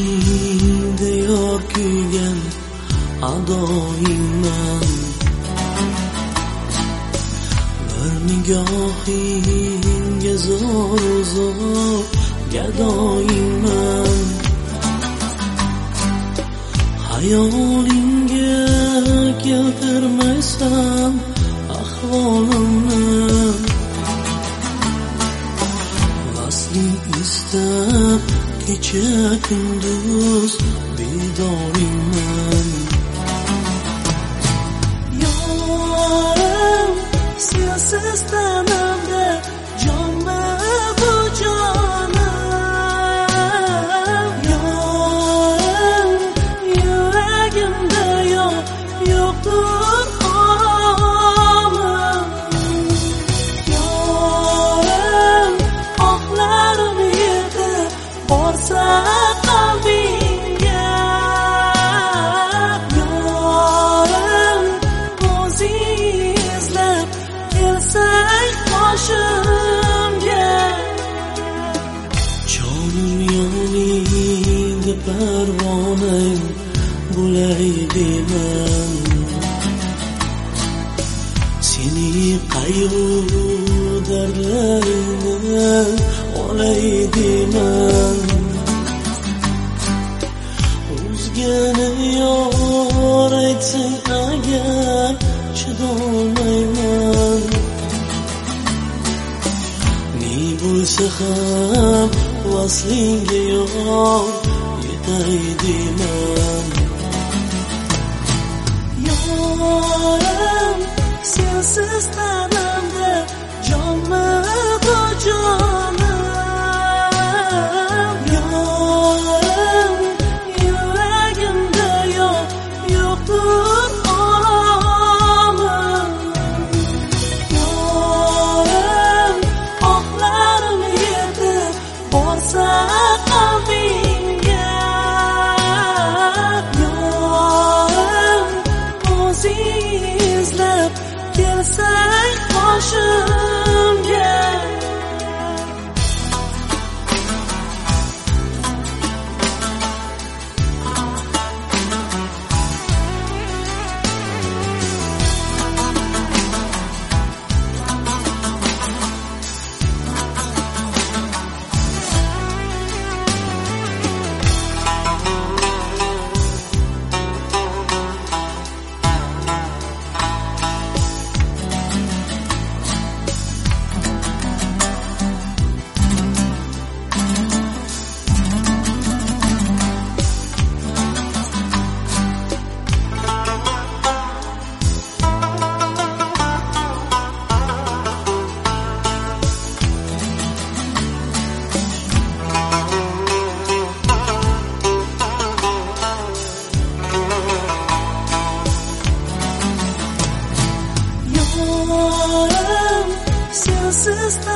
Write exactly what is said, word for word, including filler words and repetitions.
ko'nglingda yor kuygan adoyingman, bir nigohingga zo'r zo'r gadoyingman, hayolingga keltirmaysan ahvolimni, vasling istab kecha kunduz bedoringman. Yorim sensiz tanamda jonmi bu jonim, yorim yuragimda yo'q yo'qdir omim, yorim oqlarim yetib borsa qalbingga, yorim o'zing izlab kelsang qoshimga, jonim yoningda parvonang bo'lay deyman, seni qayg'u dardlaringni olay deyman, o'zgani yor aytsang agar chidolmayman, ne bo'lsa ham vaslingga yor yetay deyman. Yorim sensiz tanamda jonmi bu jonim, yorim yuragimda yo'q yo'qdir omim, yorim oqlarim yetib borsa qalbingga, yorim o'zing izlab kelsang qoshimga. Yorim sensiz